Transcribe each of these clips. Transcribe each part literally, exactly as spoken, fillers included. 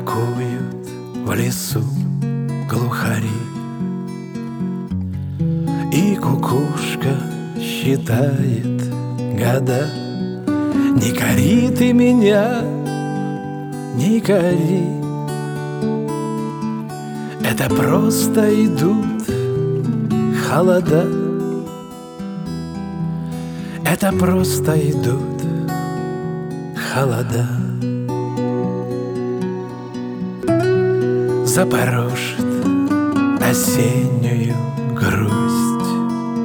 воркуют в лесу глухари, и кукушка считает года. Не кори ты меня, не кори, это просто идут холода. Это просто идут холода. Запорошит осеннюю грусть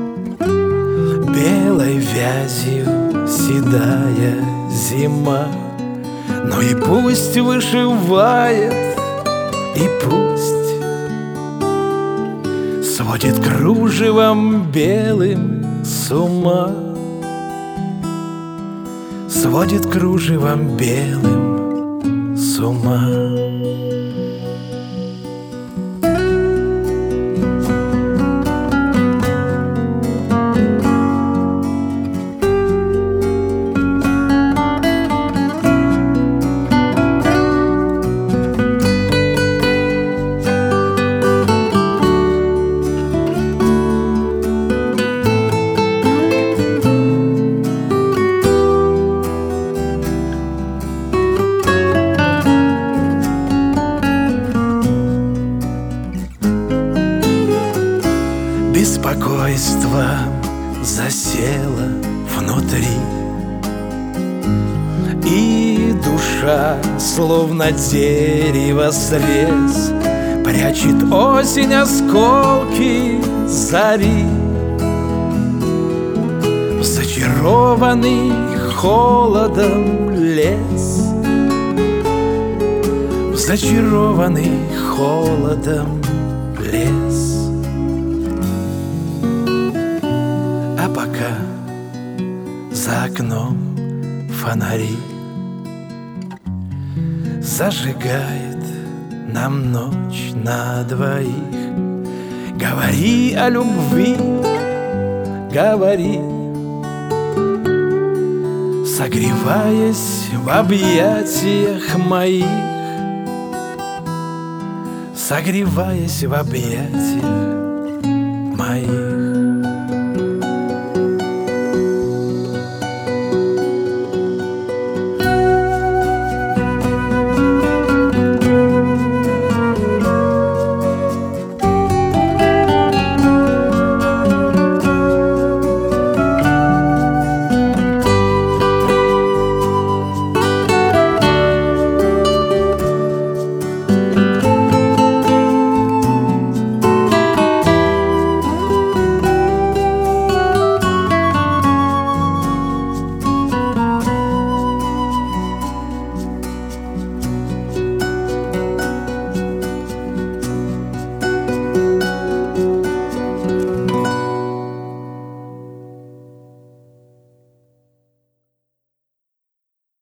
белой вязью седая зима. Ну и пусть вышивает, и пусть сводит кружевом белым с ума, сводит кружевом белым с ума. Беспокойство засело внутри, и душа, словно дерево срез, прячет осень осколки зари. Зачарованный холодом лес, зачарованный холодом лес. А пока за окном фонари зажигает нам ночь на двоих. Говори о любви, говори, согреваясь в объятиях моих, согреваясь в объятиях моих.